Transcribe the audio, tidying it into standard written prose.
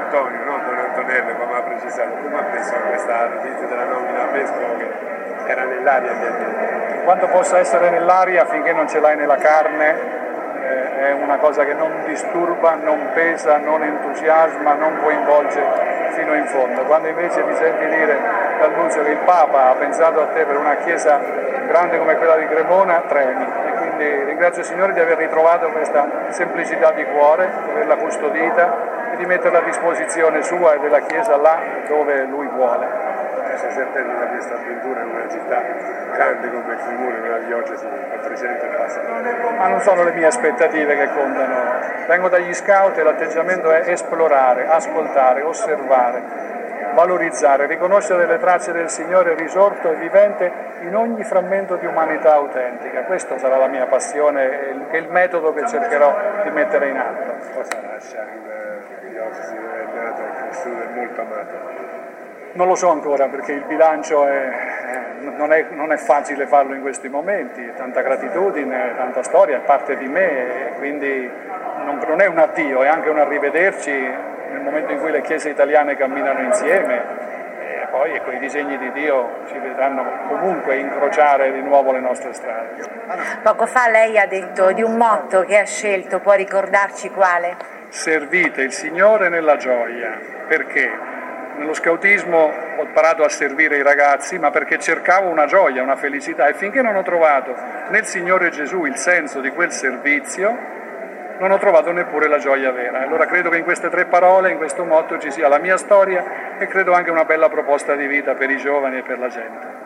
Antonio, non Don Antonello come ha precisato. Come ha preso questa notizia della nomina a vescovo che era nell'aria di Adriano? Quanto possa essere nell'aria, finché non ce l'hai nella carne, è una cosa che non disturba, non pesa, non entusiasma, non coinvolge fino in fondo. Quando invece ti senti dire dal Nunzio che il Papa ha pensato a te per una chiesa grande come quella di Cremona, tremi. E quindi ringrazio il Signore di aver ritrovato questa semplicità di cuore, di averla custodita e di metterla a disposizione sua e della Chiesa là dove Lui vuole. Si sente da questa avventura in una città grande come Friuli, una diocesi con 300 e passa. Ma non sono le mie aspettative che contano. Vengo dagli scout e l'atteggiamento è esplorare, ascoltare, osservare, valorizzare, riconoscere le tracce del Signore risorto e vivente in ogni frammento di umanità autentica. Questa sarà la mia passione e il metodo che cercherò di mettere in atto. Cosa lascia in diocesi dove è nato e cresciuto e molto amato? Non lo so ancora, perché il bilancio non è facile farlo in questi momenti, tanta gratitudine, tanta storia, è parte di me, quindi non è un addio, è anche un arrivederci nel momento in cui le chiese italiane camminano insieme, e poi ecco, i disegni di Dio ci vedranno comunque incrociare di nuovo le nostre strade. Poco fa lei ha detto di un motto che ha scelto, può ricordarci quale? Servite il Signore nella gioia, perché? Nello scautismo ho imparato a servire i ragazzi, ma perché cercavo una gioia, una felicità, e finché non ho trovato nel Signore Gesù il senso di quel servizio, non ho trovato neppure la gioia vera. Allora credo che in queste 3 parole, in questo motto, ci sia la mia storia e credo anche una bella proposta di vita per i giovani e per la gente.